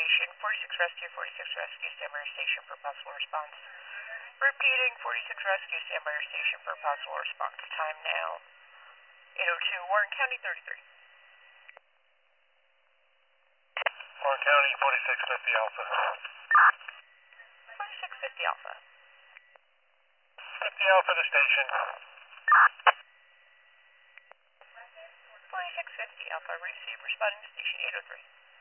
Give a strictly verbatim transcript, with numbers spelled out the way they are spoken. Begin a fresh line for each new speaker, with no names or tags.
station. forty-six Rescue, forty-six Rescue, stand by your station for possible response. Repeating, forty-six Rescue, stand by your station for possible response. Time now, eight oh two, Warren County, thirty-three.
Warren County, forty-six fifty Alpha.
forty-six fifty Alpha.
fifty Alpha to station.
forty-six fifty Alpha, receive, responding to station eight oh three.